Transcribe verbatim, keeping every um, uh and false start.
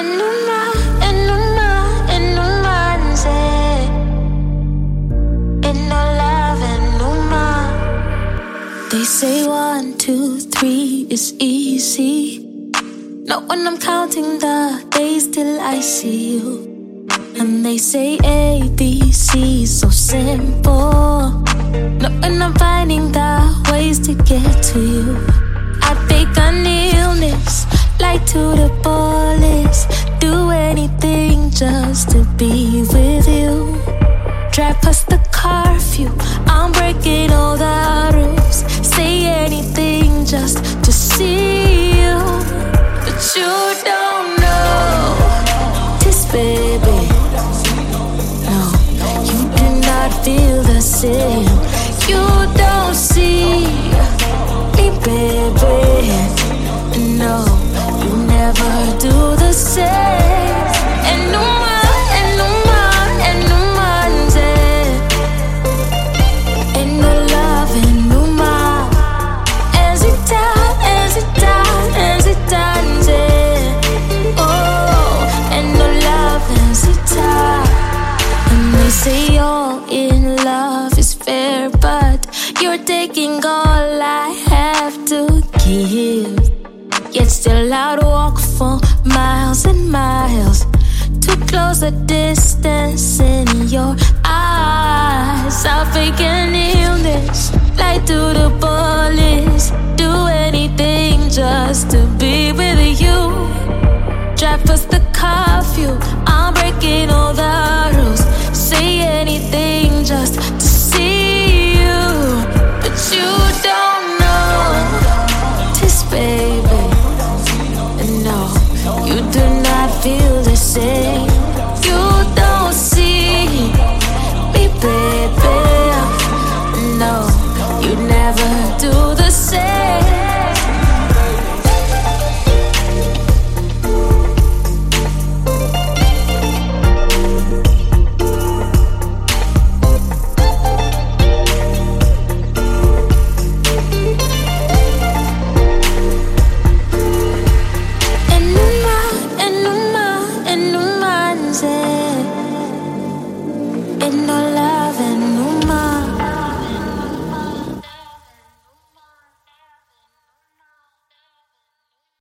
Enuma, enuma, enumanze. Eno love, enuma. They say one, two, three is easy. Not when I'm counting the days till I see you. And they say A, B, C is so simple. Not when I'm finding the ways to get to you. I'd fake an illness, lie to the police, do anything just to be with you. Drive past the curfew, I'm breaking all the rules. Say anything just to see you. But you don't know this, baby. No, you do not feel the same. You don't see me, baby. No, you never do the same. Enuma, enuma, enumanze. Eno love, enuma. Ezita, ezita, ezitanze. Oh, eno love, ezita. And they say all in love is fair, but you're taking all I have to give. Yet still I'd walk for miles and miles to close the distance in your eyes. I'll fake an